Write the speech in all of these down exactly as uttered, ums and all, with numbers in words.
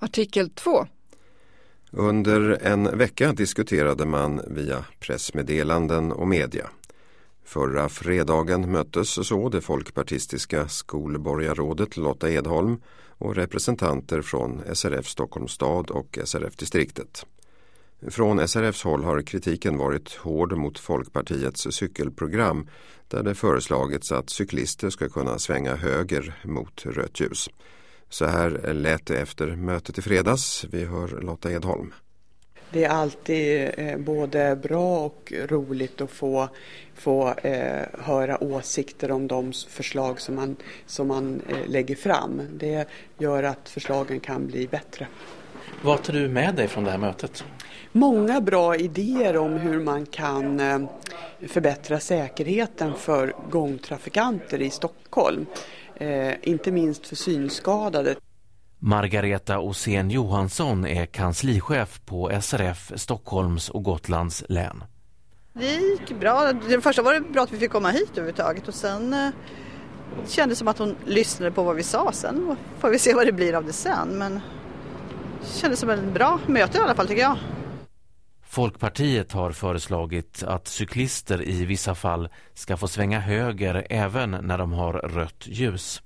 Artikel två. Under en vecka diskuterade man via pressmeddelanden och media. Förra fredagen möttes så det folkpartistiska skolborgarrådet Lotta Edholm och representanter från S R F Stockholms stad och S R F-distriktet. Från S R F:s håll har kritiken varit hård mot Folkpartiets cykelprogram där det föreslagits att cyklister ska kunna svänga höger mot rött ljus. Så här lät det efter mötet i fredags. Vi hör Lotta Edholm. Det är alltid eh, både bra och roligt att få, få eh, höra åsikter om de förslag som man, som man eh, lägger fram. Det gör att förslagen kan bli bättre. Vad tar du med dig från det här mötet? Många bra idéer om hur man kan eh, förbättra säkerheten för gångtrafikanter i Stockholm. Eh, inte minst för synskadade. Margareta Åsén Johansson är kanslichef på S R F Stockholms och Gotlands län. Det gick bra. Det första var det bra att vi fick komma hit överhuvudtaget och sen eh, kändes det som att hon lyssnade på vad vi sa. Sen får vi se vad det blir av det sen, men det kändes som en bra möte i alla fall tycker jag. Folkpartiet har föreslagit att cyklister i vissa fall ska få svänga höger även när de har rött ljus.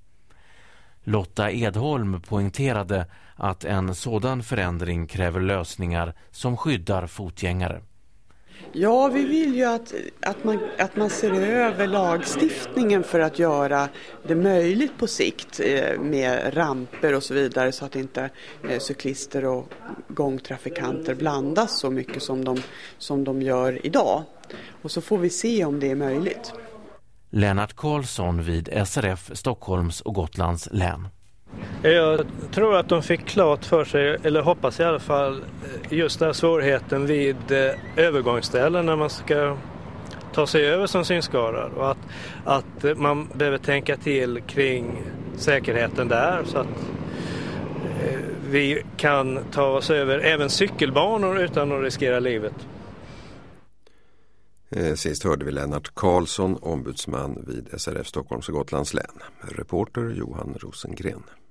Lotta Edholm poängterade att en sådan förändring kräver lösningar som skyddar fotgängare. Ja, vi vill ju att, att, man, att man ser över lagstiftningen för att göra det möjligt på sikt eh, med ramper och så vidare så att inte eh, cyklister och gångtrafikanter blandas så mycket som de, som de gör idag. Och så får vi se om det är möjligt. Lennart Karlsson vid S R F Stockholms och Gotlands län. Jag tror att de fick klart för sig, eller hoppas i alla fall, just den här svårigheten vid övergångsställen när man ska ta sig över som synskadad och att, att man behöver tänka till kring säkerheten där så att vi kan ta oss över även cykelbanor utan att riskera livet. Sist hörde vi Lennart Karlsson, ombudsman vid S R F Stockholms och Gotlands län. Reporter Johan Rosengren.